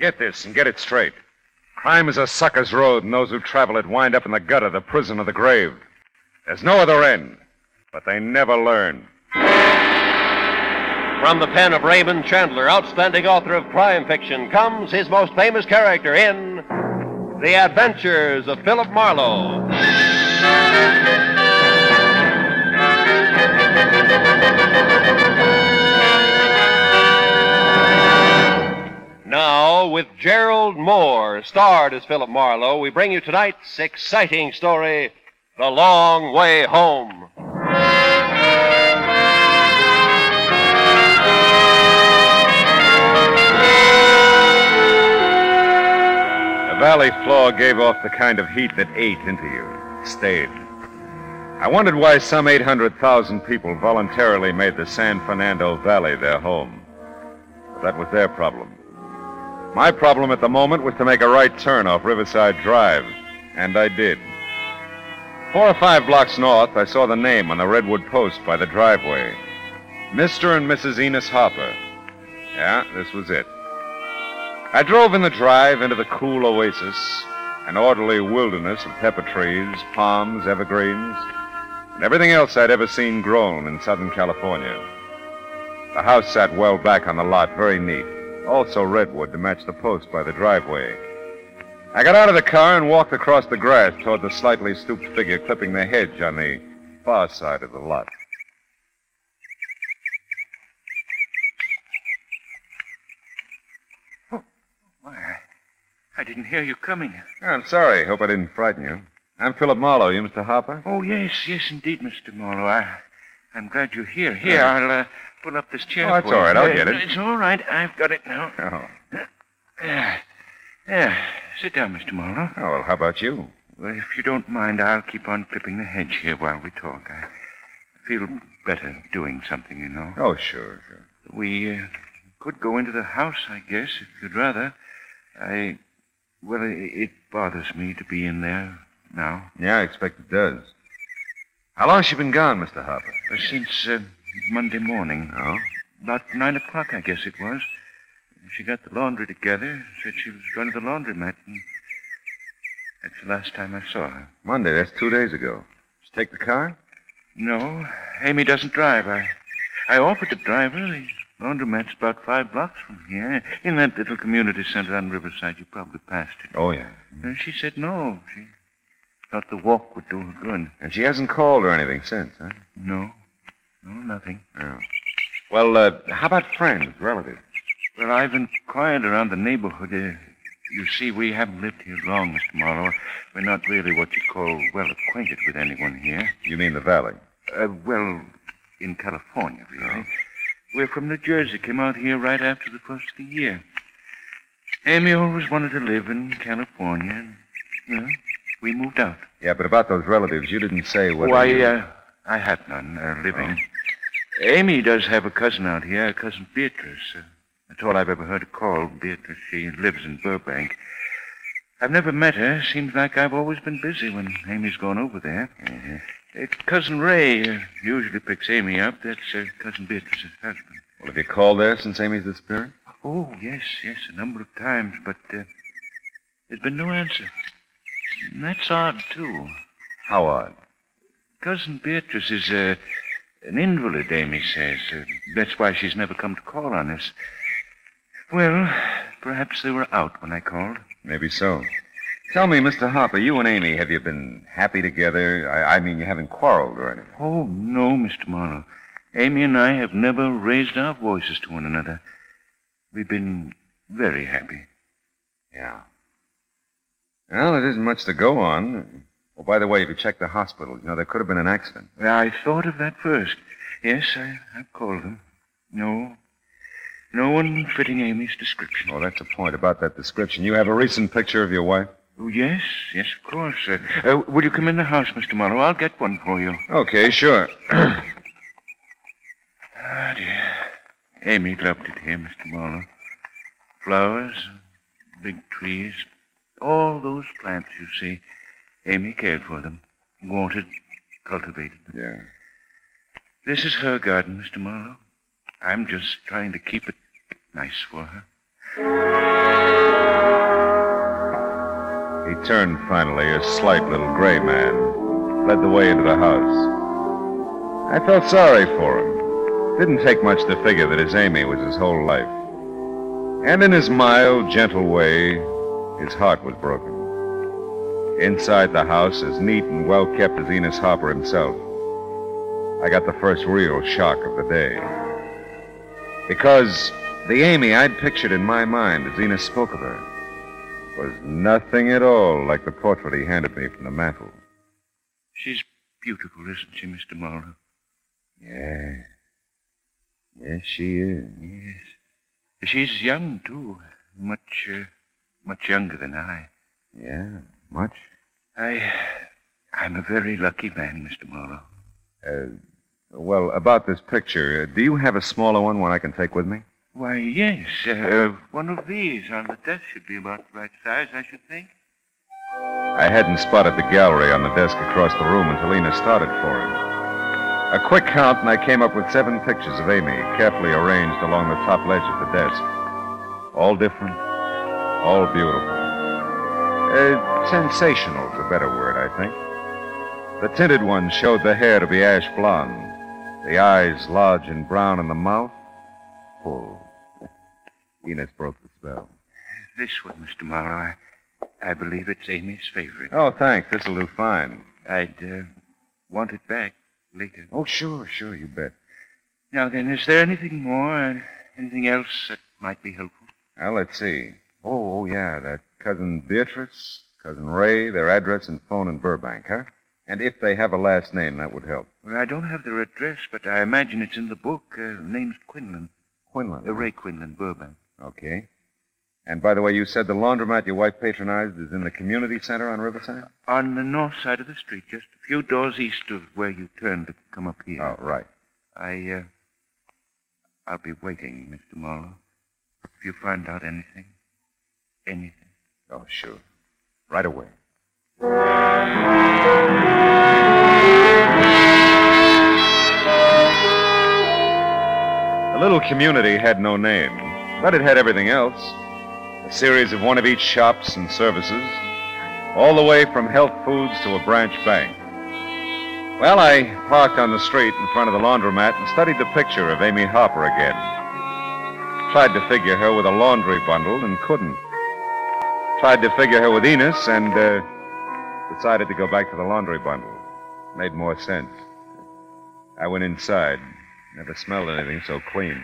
Get this and get it straight. Crime is a sucker's road, and those who travel it wind up in the gutter, the prison, or the grave. There's no other end, but they never learn. From the pen of Raymond Chandler, outstanding author of crime fiction, comes his most famous character in The Adventures of Philip Marlowe. Now, with Gerald Moore, starred as Philip Marlowe, we bring you tonight's exciting story, The Long Way Home. The valley floor gave off the kind of heat that ate into you, stayed. I wondered why some 800,000 people voluntarily made the San Fernando Valley their home. But that was their problem. My problem at the moment was to make a right turn off Riverside Drive, and I did. 4 or 5 blocks north, I saw the name on the redwood post by the driveway. Mr. and Mrs. Enos Harper. Yeah, this was it. I drove in the drive into the cool oasis, an orderly wilderness of pepper trees, palms, evergreens, and everything else I'd ever seen grown in Southern California. The house sat well back on the lot, very neat. Also redwood to match the post by the driveway. I got out of the car and walked across the grass toward the slightly stooped figure clipping the hedge on the far side of the lot. Oh, why, I didn't hear you coming. Oh, I'm sorry. Hope I didn't frighten you. I'm Philip Marlowe. You Mr. Harper? Oh, yes, indeed, Mr. Marlowe. I'm glad you're here. Here, I'll pull up this chair Oh, that's for you. all right. I'll get it. It's all right. I've got it now. Oh. There. Sit down, Mr. Marlowe. Oh, well, how about you? Well, if you don't mind, I'll keep on clipping the hedge here while we talk. I feel better doing something, you know. Oh, sure. We could go into the house, I guess, if you'd rather. Well, it bothers me to be in there now. Yeah, I expect it does. How long's she been gone, Mr. Harper? Since Monday morning. Oh? About 9 o'clock, I guess it was. She got the laundry together, said she was going to the laundromat, and that's the last time I saw her. Monday, that's 2 days ago. Did she take the car? No, Amy doesn't drive. I offered to drive her. The laundromat's about 5 blocks from here, in that little community center on Riverside. You probably passed it. Oh, yeah. She said no. She thought the walk would do her good. And she hasn't called or anything since, huh? No, nothing. Oh. Well, how about friends, relatives? Well, I've inquired around the neighborhood. You see, we haven't lived here long, Mr. Marlowe. We're not really what you call well acquainted with anyone here. You mean the valley? Well, in California, really. We're from New Jersey. Came out here right after the first of the year. Amy always wanted to live in California, and, we moved out. Yeah, but about those relatives, you didn't say what... Why, I have none living. Oh. Amy does have a cousin out here, Cousin Beatrice. That's all I've ever heard her called, Beatrice. She lives in Burbank. I've never met her. Seems like I've always been busy when Amy's gone over there. Mm-hmm. Cousin Ray usually picks Amy up. That's Cousin Beatrice's husband. Well, have you called there since Amy's disappearance? Oh, yes, a number of times, but there's been no answer. And that's odd, too. How odd? Cousin Beatrice is an invalid, Amy says. That's why she's never come to call on us. Well, perhaps they were out when I called. Maybe so. Tell me, Mr. Harper, you and Amy, have you been happy together? I mean, you haven't quarreled or anything. Oh, no, Mr. Marlowe. Amy and I have never raised our voices to one another. We've been very happy. Yeah. Well, it isn't much to go on. Oh, by the way, if you checked the hospital, there could have been an accident. I thought of that first. Yes, I've called them. No one fitting Amy's description. Oh, that's the point about that description. You have a recent picture of your wife? Oh, yes, of course. Will you come in the house, Mr. Marlowe? I'll get one for you. Okay, sure. Ah, dear. Amy loved it here, Mr. Marlowe. Flowers, big trees, all those plants you see. Amy cared for them, watered, cultivated them. Yeah. This is her garden, Mr. Marlowe. I'm just trying to keep it nice for her. turned finally, a slight little gray man, led the way into the house. I felt sorry for him. Didn't take much to figure that his Amy was his whole life. And in his mild, gentle way, his heart was broken. Inside the house, as neat and well-kept as Enos Harper himself, I got the first real shock of the day. Because the Amy I'd pictured in my mind as Enos spoke of her was nothing at all like the portrait he handed me from the mantel. She's beautiful, isn't she, Mr. Marlowe? Yeah. Yes, she is. Yes. She's young, too. Much younger than I. Yeah, much? I'm a very lucky man, Mr. Marlowe. Well, about this picture, do you have a smaller one I can take with me? Why, yes. One of these on the desk should be about the right size, I should think. I hadn't spotted the gallery on the desk across the room until Enos started for him. A quick count, and I came up with 7 pictures of Amy, carefully arranged along the top ledge of the desk. All different, all beautiful. Sensational is a better word, I think. The tinted one showed the hair to be ash blonde, the eyes large and brown, and the mouth full. Enos broke the spell. This one, Mr. Marlowe, I believe it's Amy's favorite. Oh, thanks. This'll do fine. I'd want it back later. Oh, sure, you bet. Now then, is there anything more, anything else that might be helpful? Well, let's see. Oh, yeah, that Cousin Beatrice, Cousin Ray, their address and phone in Burbank, huh? And if they have a last name, that would help. Well, I don't have their address, but I imagine it's in the book. Name's Quinlan. Quinlan? Ray Quinlan, Burbank. Okay. And by the way, you said the laundromat your wife patronized is in the community center on Riverside? On the north side of the street, just a few doors east of where you turn to come up here. Oh, right. I'll be waiting, Mr. Marlowe. If you find out anything. Oh, sure. Right away. The little community had no name, but it had everything else. A series of one of each shops and services, all the way from health foods to a branch bank. Well, I parked on the street in front of the laundromat and studied the picture of Amy Harper again. Tried to figure her with a laundry bundle and couldn't. Tried to figure her with Enos and decided to go back to the laundry bundle. Made more sense. I went inside. Never smelled anything so clean.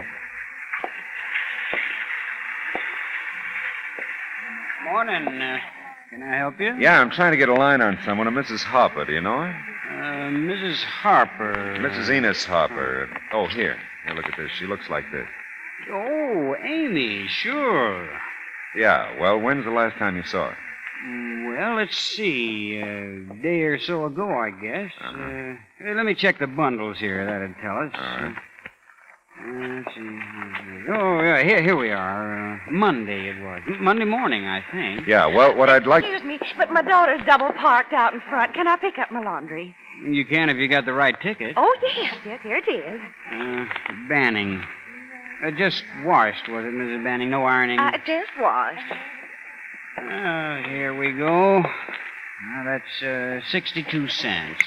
Morning. Can I help you? Yeah, I'm trying to get a line on someone, a Mrs. Harper. Do you know her? Mrs. Harper. Mrs. Enos Harper. Oh, here. Here, look at this. She looks like this. Oh, Amy, sure. Yeah, well, when's the last time you saw her? Well, let's see. A day or so ago, I guess. Uh-huh. Let me check the bundles here. That'd tell us. All right. Let's see. Oh, yeah, here we are. Monday it was. Monday morning, I think. Yeah, well, what I'd like... Excuse me, but my daughter's double parked out in front. Can I pick up my laundry? You can if you got the right ticket. Oh, yes, here it is. Banning. Just washed, was it, Mrs. Banning? No ironing? Just washed. Here we go. Now, that's 62 cents.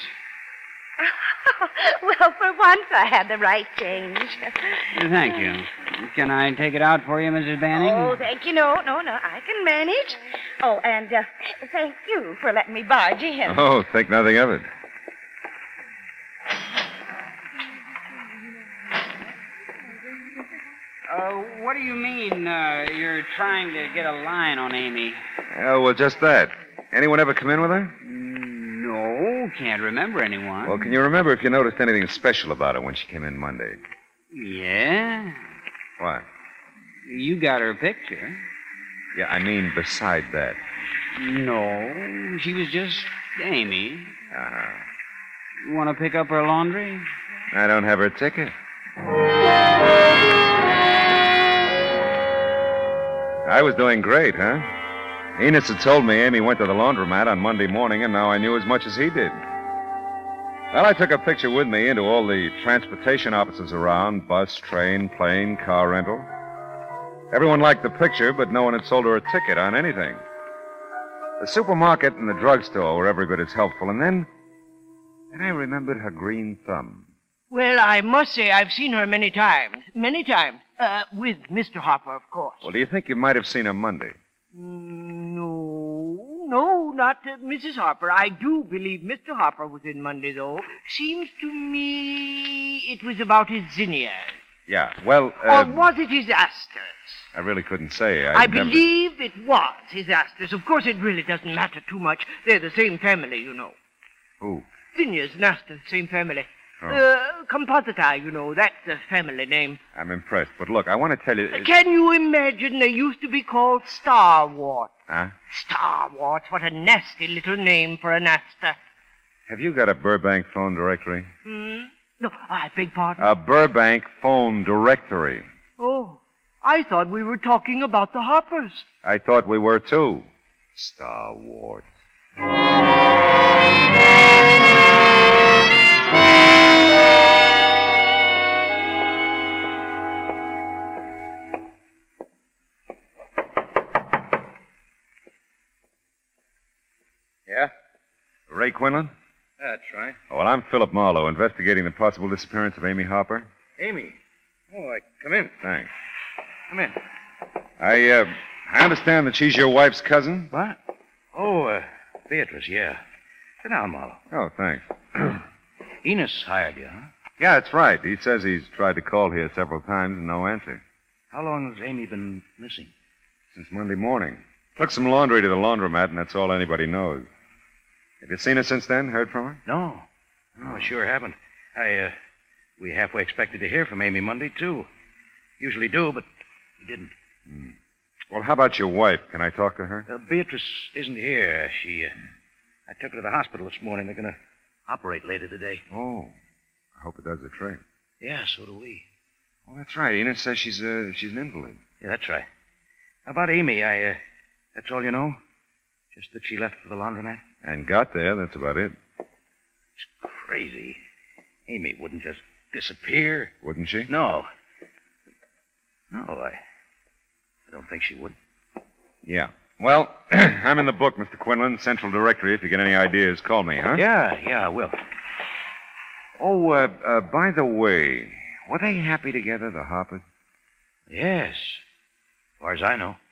Well, for once I had the right change. Thank you. Can I take it out for you, Mrs. Banning? Oh, thank you. No, I can manage. Oh, and thank you for letting me barge in. Oh, think nothing of it. What do you mean, you're trying to get a line on Amy? Oh, well, just that. Anyone ever come in with her? No, can't remember anyone. Well, can you remember if you noticed anything special about her when she came in Monday? Yeah? What? You got her picture. Yeah, I mean beside that. No, she was just Amy. Uh-huh. You want to pick up her laundry? I don't have her ticket. I was doing great, huh? Enos had told me Amy went to the laundromat on Monday morning, and now I knew as much as he did. Well, I took a picture with me into all the transportation offices around, bus, train, plane, car rental. Everyone liked the picture, but no one had sold her a ticket on anything. The supermarket and the drugstore were every bit as helpful, and then I remembered her green thumb. Well, I must say I've seen her many times. Many times. With Mr. Harper, of course. Well, do you think you might have seen her Monday? No, not Mrs. Harper. I do believe Mr. Harper was in Monday, though. Seems to me it was about his zinnias. Yeah, well... or was it his asters? I really couldn't say. I believe it was his asters. Of course, it really doesn't matter too much. They're the same family, you know. Who? Zinnias and asters, same family. Oh. Compositae, you know. That's the family name. I'm impressed. But look, I want to tell you... Can you imagine they used to be called starwort? Huh? Starwort. What a nasty little name for an aster. Have you got a Burbank phone directory? No, I beg pardon. A Burbank phone directory. Oh, I thought we were talking about the Harpers. I thought we were, too. Star Wars. Yeah? Ray Quinlan? That's right. Oh, well, I'm Philip Marlowe, investigating the possible disappearance of Amy Harper. Amy. Oh, come in. Thanks. Come in. I understand that she's your wife's cousin? What? Oh, Beatrice, yeah. Sit down, Marlowe. Oh, thanks. Enos hired you, huh? Yeah, that's right. He says he's tried to call here several times and no answer. How long has Amy been missing? Since Monday morning. Took some laundry to the laundromat, and that's all anybody knows. Have you seen her since then? Heard from her? No, I sure haven't. We halfway expected to hear from Amy Monday, too. Usually do, but we didn't. Well, how about your wife? Can I talk to her? Beatrice isn't here. I took her to the hospital this morning. They're going to operate later today. Oh, I hope it does the trick. Yeah, so do we. Well, that's right. Enos says she's an invalid. Yeah, that's right. How about Amy? That's all you know? Just that she left for the laundromat? And got there, that's about it. It's crazy. Amy wouldn't just disappear. Wouldn't she? No. No, I don't think she would. Yeah. Well, I'm in the book, Mr. Quinlan, Central Directory. If you get any ideas, call me, huh? Yeah, I will. Oh, by the way, were they happy together, the Harpers? Yes. As far as I know.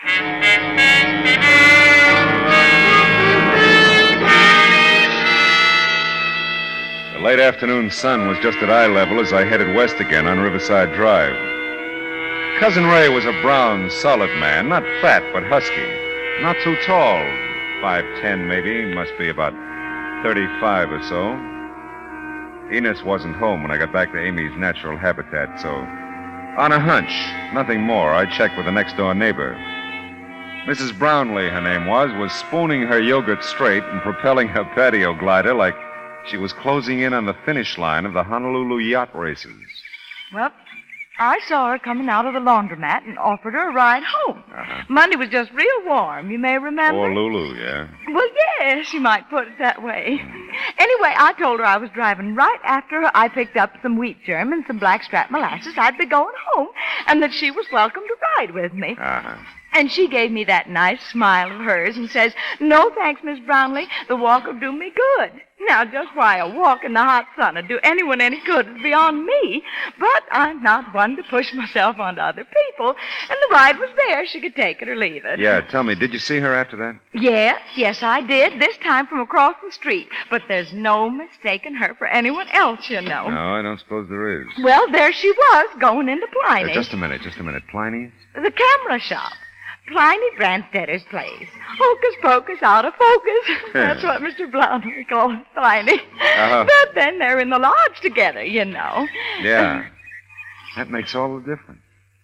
The late afternoon sun was just at eye level as I headed west again on Riverside Drive. Cousin Ray was a brown, solid man, not fat, but husky. Not too tall, 5'10" maybe, must be about 35 or so. Enos wasn't home when I got back to Amy's natural habitat, so on a hunch, nothing more, I checked with the next-door neighbor. Mrs. Brownlee, her name was spooning her yogurt straight and propelling her patio glider like she was closing in on the finish line of the Honolulu yacht races. Well, I saw her coming out of the laundromat and offered her a ride home. Monday was just real warm, you may remember. Or Lulu, yeah. Well, yes, you might put it that way. Anyway, I told her I was driving right after her. I picked up some wheat germ and some blackstrap molasses. I'd be going home, and that she was welcome to ride with me. And she gave me that nice smile of hers and says, "No, thanks, Miss Brownlee. The walk will do me good." Now, just why a walk in the hot sun would do anyone any good is beyond me. But I'm not one to push myself onto other people. And the ride was there. She could take it or leave it. Yeah, tell me, did you see her after that? Yes, I did. This time from across the street. But there's no mistaking her for anyone else, you know. No, I don't suppose there is. Well, there she was, going into Pliny. Just a minute. Pliny's? The camera shop. Pliny Branstadter's place. Hocus pocus, out of focus. That's what Mr. Brownlee calls Pliny. But then they're in the lodge together, you know. Yeah. That makes all the difference.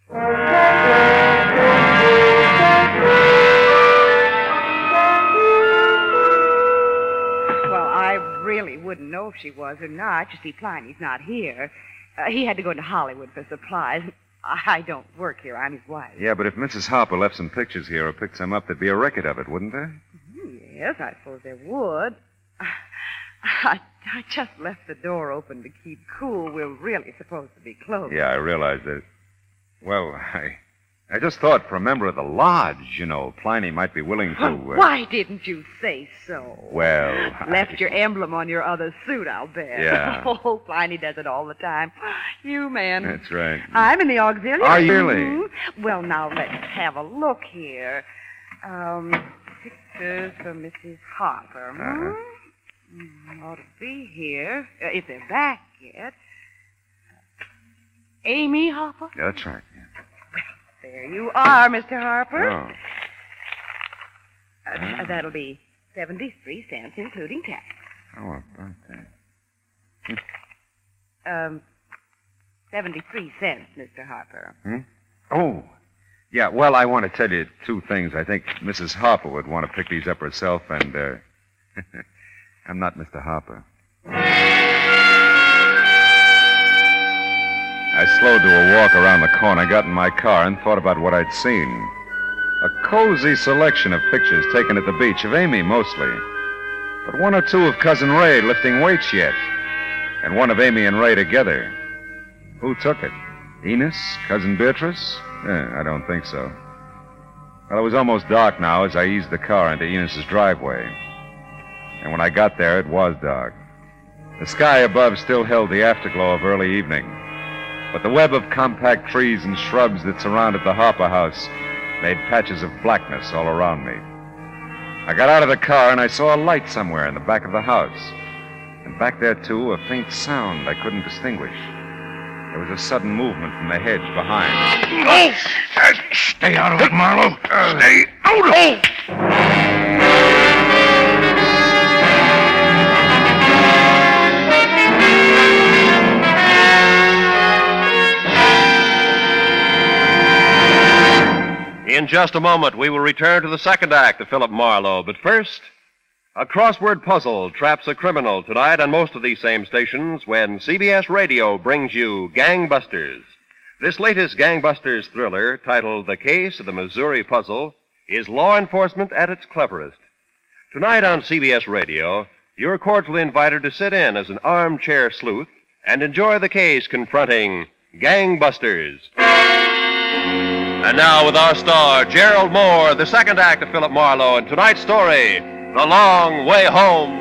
Well, I really wouldn't know if she was or not. You see, Pliny's not here. He had to go to Hollywood for supplies. I don't work here. I'm his wife. Yeah, but if Mrs. Harper left some pictures here or picked some up, there'd be a record of it, wouldn't there? Yes, I suppose there would. I just left the door open to keep cool. We're really supposed to be closed. Yeah, I realize that. Well, I just thought for a member of the lodge, Pliny might be willing to... Why didn't you say so? Well... Left your emblem on your other suit, I'll bet. Yeah. Oh, Pliny does it all the time. You, man. That's right. I'm in the auxiliary. Are you really? Mhm. Well, now, let's have a look here. Pictures for Mrs. Harper. Ought to be here, if they're back yet. Amy Harper? Yeah, that's right. Yeah. There you are, Mr. Harper. Oh. That'll be 73 cents, including tax. How about that? 73 cents, Mr. Harper. Oh. Yeah, well, I want to tell you two things. I think Mrs. Harper would want to pick these up herself, and, I'm not Mr. Harper. I slowed to a walk around the corner, got in my car, and thought about what I'd seen. A cozy selection of pictures taken at the beach, of Amy mostly. But one or two of Cousin Ray lifting weights yet. And one of Amy and Ray together. Who took it? Enos? Cousin Beatrice? I don't think so. Well, it was almost dark now as I eased the car into Enos's driveway. And when I got there, it was dark. The sky above still held the afterglow of early evening. But the web of compact trees and shrubs that surrounded the Harper house made patches of blackness all around me. I got out of the car and I saw a light somewhere in the back of the house. And back there, too, a faint sound I couldn't distinguish. There was a sudden movement from the hedge behind. Oh! Stay out of it, Marlowe. Stay out of it! In just a moment, we will return to the second act of Philip Marlowe. But first, a crossword puzzle traps a criminal tonight on most of these same stations when CBS Radio brings you Gangbusters. This latest Gangbusters thriller, titled The Case of the Missouri Puzzle, is law enforcement at its cleverest. Tonight on CBS Radio, you're cordially invited to sit in as an armchair sleuth and enjoy the case confronting Gangbusters. And now with our star, Gerald Moore, the second act of Philip Marlowe, and tonight's story, The Long Way Home.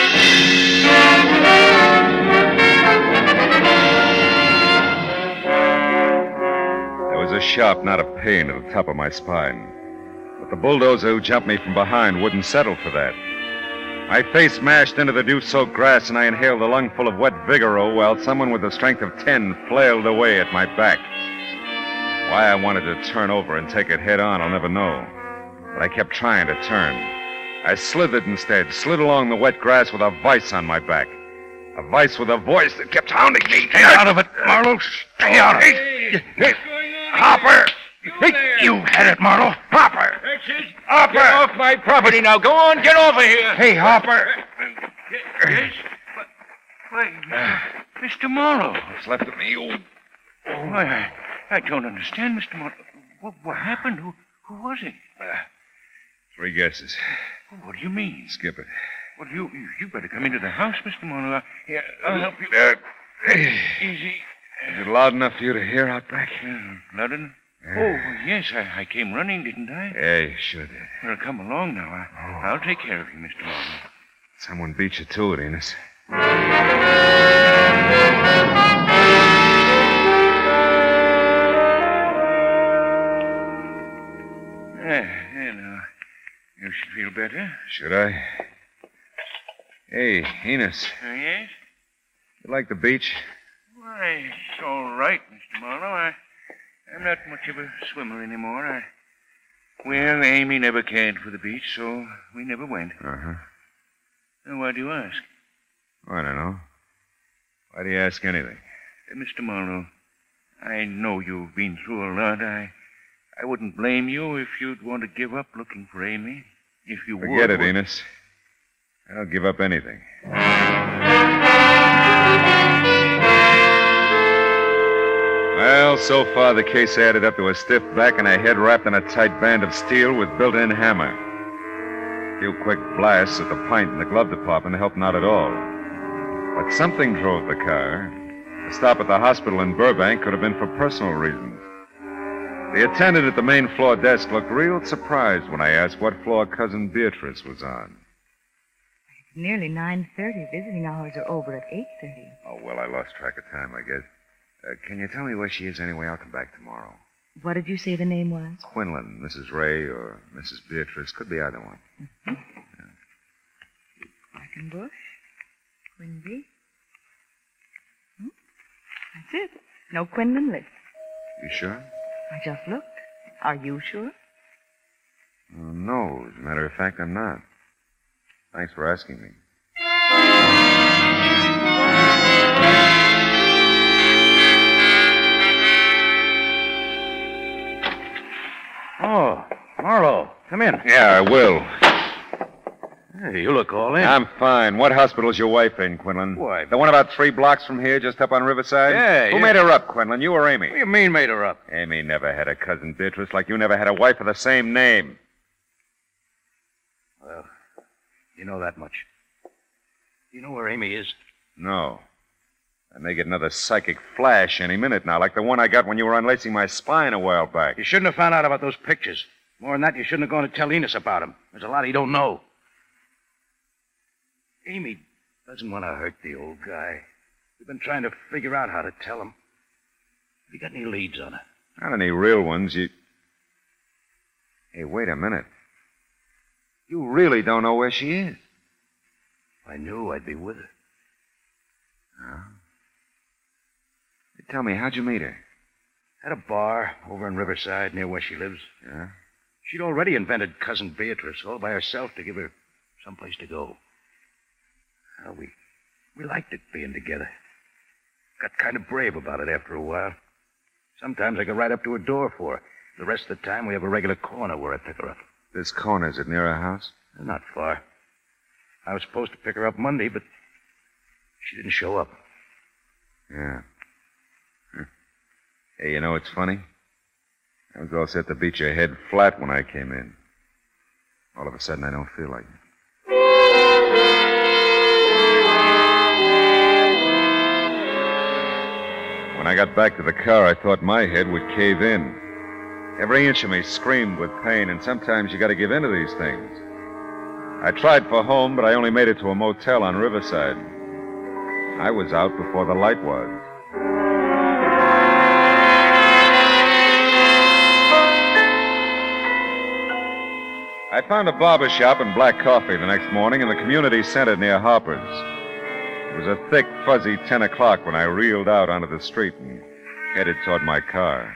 There was a sharp knot of pain at the top of my spine. But the bulldozer who jumped me from behind wouldn't settle for that. My face mashed into the dew-soaked grass, and I inhaled a lungful of wet Vigoro while someone with the strength of 10 flailed away at my back. Why I wanted to turn over and take it head on, I'll never know. But I kept trying to turn. I slithered instead, slid along the wet grass with a vice on my back. A vice with a voice that kept hounding me. Stay out of it, Marlowe. Stay out of it. Hey, Hopper. You had it, Marlowe. Hopper. Hopper. Get off my property now. Go on, get over here. Hey, Hopper. Yes? Why, Mr. Marlowe. What's left of me? Why, I don't understand, Mr. Marlowe. What happened? Who was he? 3 guesses. What do you mean? Skip it. Well, you better come into the house, Mr. Marlowe. I'll help you. Easy. Is it loud enough for you to hear out back? Loud enough? Oh, yes, I came running, didn't I? Yeah, you sure did. Well, come along now. I'll take care of you, Mr. Marlowe. Someone beat you to it, Enos. You should feel better. Should I? Hey, Enos. Yes? You like the beach? Why, it's all right, Mr. Marlowe. I'm not much of a swimmer anymore. Well, Amy never cared for the beach, so we never went. Uh-huh. Now, why do you ask? Oh, I don't know. Why do you ask anything? Mr. Marlowe, I know you've been through a lot. I wouldn't blame you if you'd want to give up looking for Amy. If you would. Forget it, Enos. I'll give up anything. Well, so far the case added up to a stiff back and a head wrapped in a tight band of steel with built-in hammer. A few quick blasts at the pint in the glove department helped not at all. But something drove the car. The stop at the hospital in Burbank could have been for personal reasons. The attendant at the main floor desk looked real surprised when I asked what floor Cousin Beatrice was on. It's nearly 9:30. Visiting hours are over at 8:30. Oh, well, I lost track of time, I guess. Can you tell me where she is anyway? I'll come back tomorrow. What did you say the name was? Quinlan, Mrs. Ray, or Mrs. Beatrice. Could be either one. Quackenbush. Quinby. That's it. No Quinlan list. You sure? I just looked. Are you sure? No, as a matter of fact, I'm not. Thanks for asking me. Oh, Marlowe, come in. Yeah, I will. Hey, you look all in. I'm fine. What hospital's your wife in, Quinlan? Why? The one about 3 blocks from here, just up on Riverside? Yeah, Who yeah. made her up, Quinlan? You or Amy? What do you mean made her up? Amy never had a cousin Beatrice like you never had a wife of the same name. Well, you know that much. You know where Amy is? No. I may get another psychic flash any minute now, like the one I got when you were unlacing my spine a while back. You shouldn't have found out about those pictures. More than that, you shouldn't have gone to tell Enos about them. There's a lot he don't know. Amy doesn't want to hurt the old guy. We've been trying to figure out how to tell him. Have you got any leads on her? Not any real ones. Hey, wait a minute. You really don't know where she is. If I knew, I'd be with her. Tell me, how'd you meet her? At a bar over in Riverside, near where she lives. Yeah? She'd already invented Cousin Beatrice all by herself to give her someplace to go. Well, we liked it being together. Got kind of brave about it after a while. Sometimes I go right up to her door for her. The rest of the time, we have a regular corner where I pick her up. This corner, is it near her house? Not far. I was supposed to pick her up Monday, but she didn't show up. Yeah. Hey, you know what's funny? I was all set to beat your head flat when I came in. All of a sudden, I don't feel like it. When I got back to the car, I thought my head would cave in. Every inch of me screamed with pain, and sometimes you got to give in to these things. I tried for home, but I only made it to a motel on Riverside. I was out before the light was. I found a barber shop and black coffee the next morning in the community center near Harper's. It was a thick, fuzzy 10 o'clock when I reeled out onto the street and headed toward my car.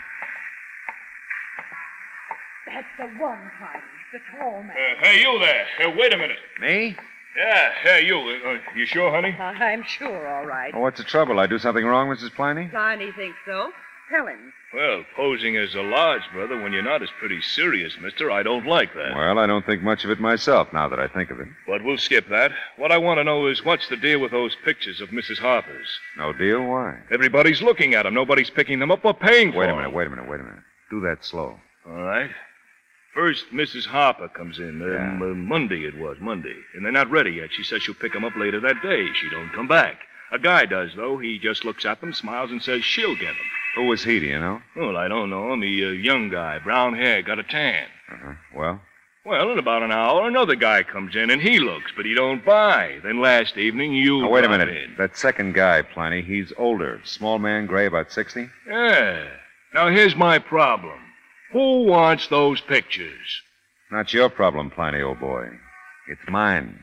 That's the one, Clyde. The tall man. Hey, you there. Wait a minute. Me? Yeah, hey, you. You sure, honey? I'm sure, all right. Oh, what's the trouble? I do something wrong, Mrs. Pliny? Pliny thinks so. Tell him. Well, posing as a lodge brother when you're not is pretty serious, mister. I don't like that. Well, I don't think much of it myself now that I think of it. But we'll skip that. What I want to know is what's the deal with those pictures of Mrs. Harper's? No deal? Why? Everybody's looking at them. Nobody's picking them up or paying for Wait a them. minute. Do that slow. All right. First, Mrs. Harper comes in. Monday it was, Monday. And they're not ready yet. She says she'll pick them up later that day. She don't come back. A guy does, though. He just looks at them, smiles, and says she'll get them. Who was he, do you know? Well, I don't know him. He a young guy, brown hair, got a tan. Uh-huh. Well? Well, in about an hour, another guy comes in, and he looks, but he don't buy. Then last evening, you Now, wait a brought minute. in. That second guy, Pliny, he's older. Small man, gray, about 60. Yeah. Now, here's my problem. Who wants those pictures? Not your problem, Pliny, old boy. It's mine.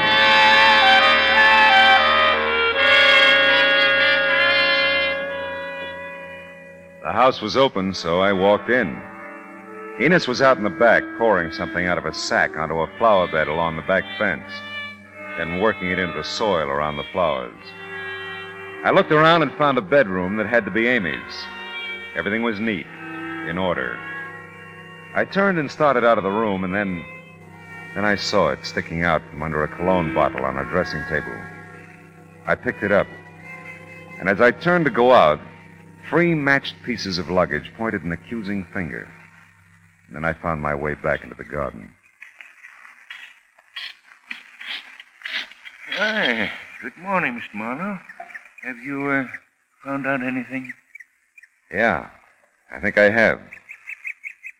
The house was open, so I walked in. Enos was out in the back, pouring something out of a sack onto a flower bed along the back fence, then working it into the soil around the flowers. I looked around and found a bedroom that had to be Amy's. Everything was neat, in order. I turned and started out of the room, and then I saw it sticking out from under a cologne bottle on her dressing table. I picked it up, and as I turned to go out, 3 matched pieces of luggage pointed an accusing finger. And then I found my way back into the garden. Hi. Good morning, Mr. Marlowe. Have you, found out anything? Yeah, I think I have.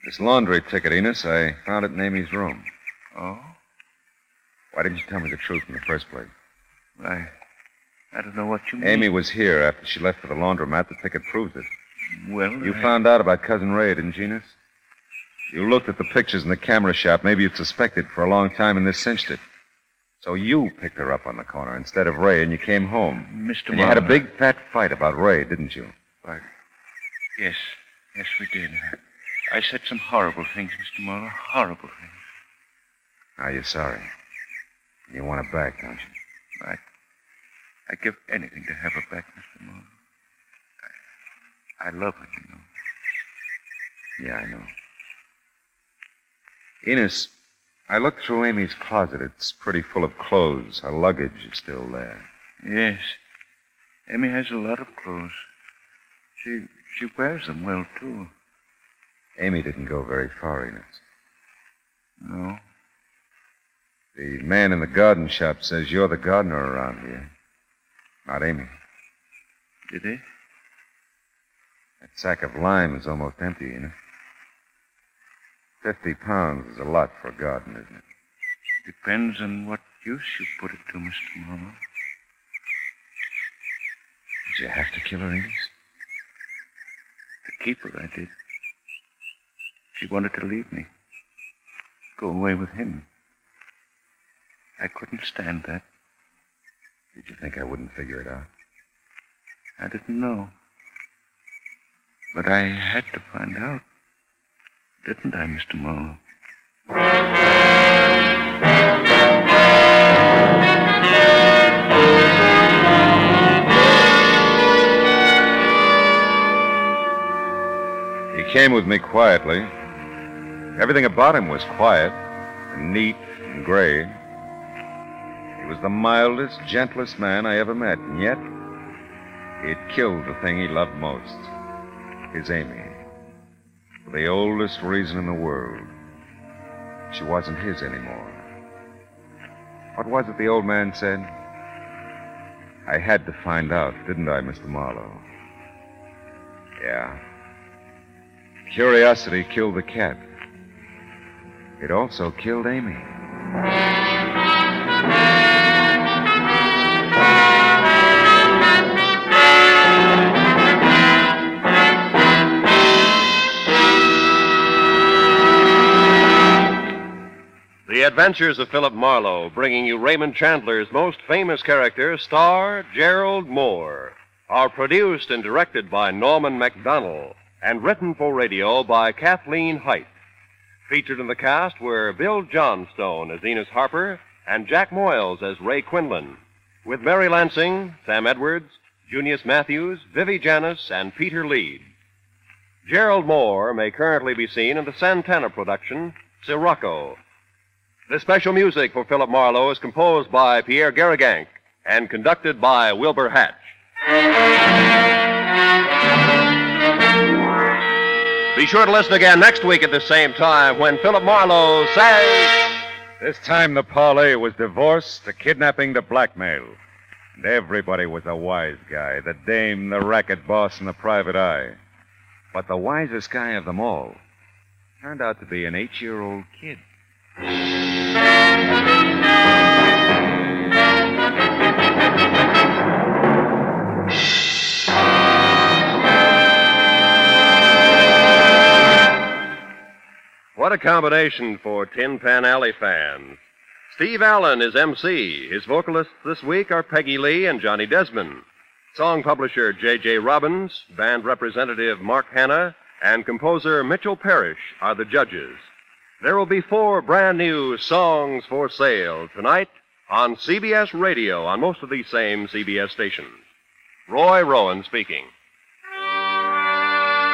This laundry ticket, Enos, I found it in Amy's room. Oh? Why didn't you tell me the truth in the first place? I don't know what you mean. Amy was here after she left for the laundromat. The ticket proves it. Well, You found out about Cousin Ray, didn't you, Enos? You looked at the pictures in the camera shop. Maybe you'd suspected for a long time, and this cinched it. So you picked her up on the corner instead of Ray, and you came home. Mr. And you had a Marlowe. big, fat fight about Ray, didn't you? Why, yes. Yes, we did. I said some horrible things, Mr. Marlowe. Horrible things. Now you're sorry. You want her back, don't you? I'd give anything to have her back, Mr. Marlowe. I love her, you know. Yeah, I know. Enos, I looked through Amy's closet. It's pretty full of clothes. Her luggage is still there. Yes. Amy has a lot of clothes. She wears them well, too. Amy didn't go very far, Enos. No. The man in the garden shop says you're the gardener around here. Not Amy. Did he? That sack of lime is almost empty, Enos. 50 pounds is a lot for a garden, isn't it? Depends on what use you put it to, Mr. Marlowe. Did you have to kill her, Enos? To keep her, I did. She wanted to leave me. Go away with him. I couldn't stand that. Did you think I wouldn't figure it out? I didn't know. But I had to find out. Didn't I, Mr. Marlowe? He came with me quietly. Everything about him was quiet and neat and gray. He was the mildest, gentlest man I ever met, and yet he had killed the thing he loved most, his Amy, for the oldest reason in the world. She wasn't his anymore. What was it the old man said? I had to find out, didn't I, Mr. Marlowe? Yeah. Curiosity killed the cat. It also killed Amy. The Adventures of Philip Marlowe, bringing you Raymond Chandler's most famous character, star Gerald Moore, are produced and directed by Norman MacDonald and written for radio by Kathleen Height. Featured in the cast were Bill Johnstone as Enos Harper and Jack Moyles as Ray Quinlan, with Mary Lansing, Sam Edwards, Junius Matthews, Vivi Janis, and Peter Leeds. Gerald Moore may currently be seen in the Santana production, Sirocco. The special music for Philip Marlowe is composed by Pierre Garrigank and conducted by Wilbur Hatch. Be sure to listen again next week at the same time when Philip Marlowe says... This time the parlay was divorce to kidnapping to blackmail. And everybody was a wise guy, the dame, the racket boss, and the private eye. But the wisest guy of them all turned out to be an 8-year-old kid. What a combination for Tin Pan Alley fans. Steve Allen is MC. His vocalists this week are Peggy Lee and Johnny Desmond. Song publisher J.J. Robbins, band representative Mark Hanna, and composer Mitchell Parrish are the judges. There will be 4 brand new songs for sale tonight on CBS Radio on most of these same CBS stations. Roy Rowan speaking.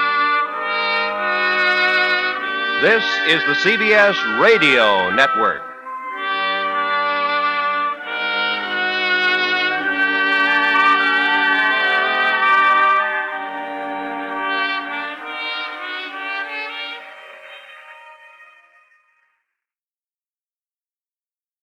This is the CBS Radio Network.